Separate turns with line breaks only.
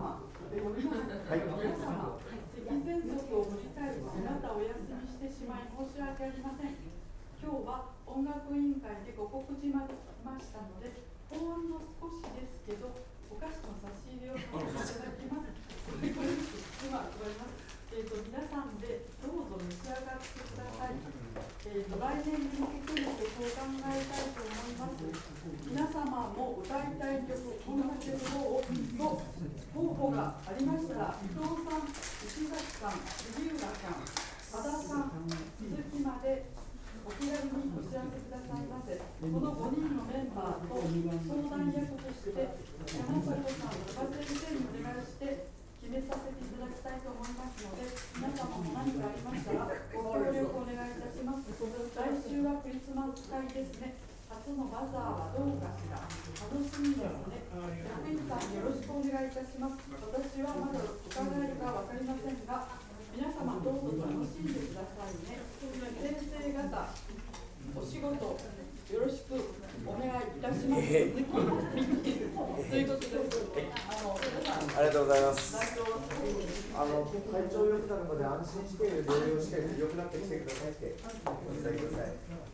様、ごめんなさい、皆様、席前族を繰り返し、あなたをお休みしてしまい申し訳ありません。今日は音楽委員会でご告知ましたので、ほんの少しですけど、お菓子の差し入れをさせていただきます。今配ります。皆さんでどうぞ召し上がってください。来年に向けての曲を考えたいと思います。皆様も歌いたい曲、こんな曲を候補がありましたら、伊藤さん、石崎さん、杉浦さん、多田さん、鈴木までお気軽にお知らせくださいませ。この5人のメンバーと相談役として山里さん、馬場先生にお願いして決めさせていただきたいと思いますので、皆様も何かありましたらご協力お願いいたします。来週はクリスマス会ですね。初のバザーはどうかしら。楽しみですね。役員さんよろしくお願いいたします。私はまだ伺えるかわかりませんが、皆様どうぞ楽しんでくださいね。先生方、お仕事よろしくお願いいたします。ということで、
ありがとうございます。体調良くなるまで安心して療養して良くなってきてくださいってお伝えください。